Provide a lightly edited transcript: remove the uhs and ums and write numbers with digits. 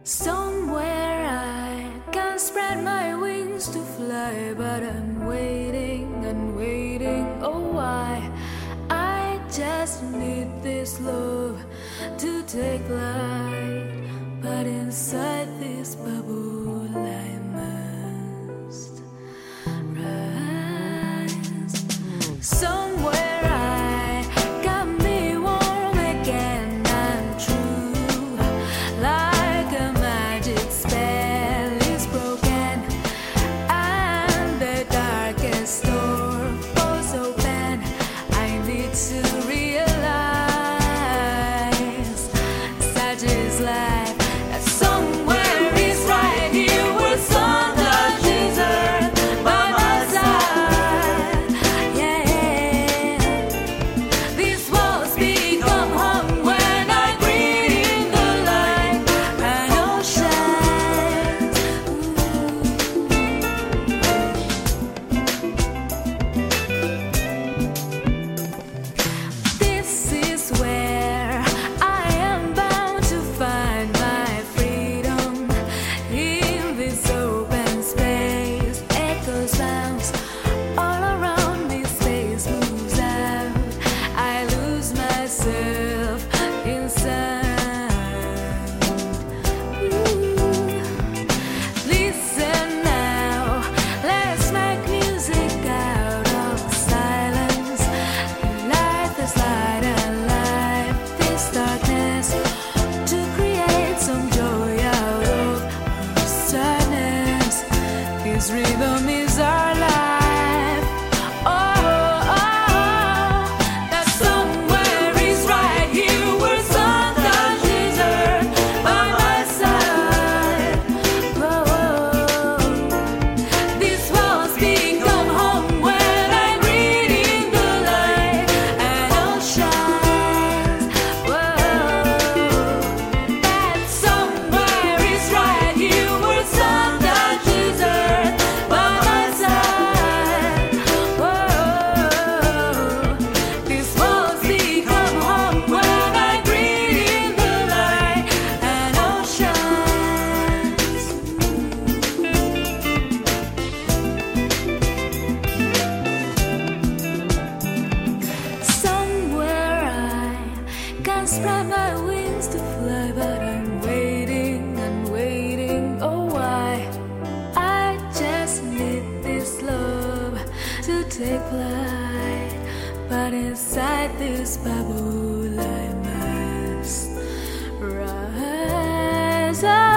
Somewhere I can spread my wings to fly, but I'm waiting and waiting. Oh, why? I just need this love to take flight, but inside this bubble I must rise. Somewhere I can be warm again and true, like a magic spell is broken and the darkest door falls open. I need to realize such is life, that somewhere is right here with sun that desert by my side. Yeah, these walls become home when I breathe in the light and oceans. This is where I am bound to find my freedom. In this open space, echoes bounce all around me. Space moves out. I lose myself in sound. Listen now, let's make music out of silence. Light this light and light this darkness to create some joy out of sadness. This rhythm is our life. Oh, that somewhere is right here where sun that desert by my side. These walls become home when I breathe in the light and oceans. That somewhere is right here where sun that desert by my side. These walls become home when I breathe in the light and oceans. Somewhere I can spread my wings to fly, but I'm waiting and waiting. Oh, why? I just need this love to take flight, but inside this bubble I must rise.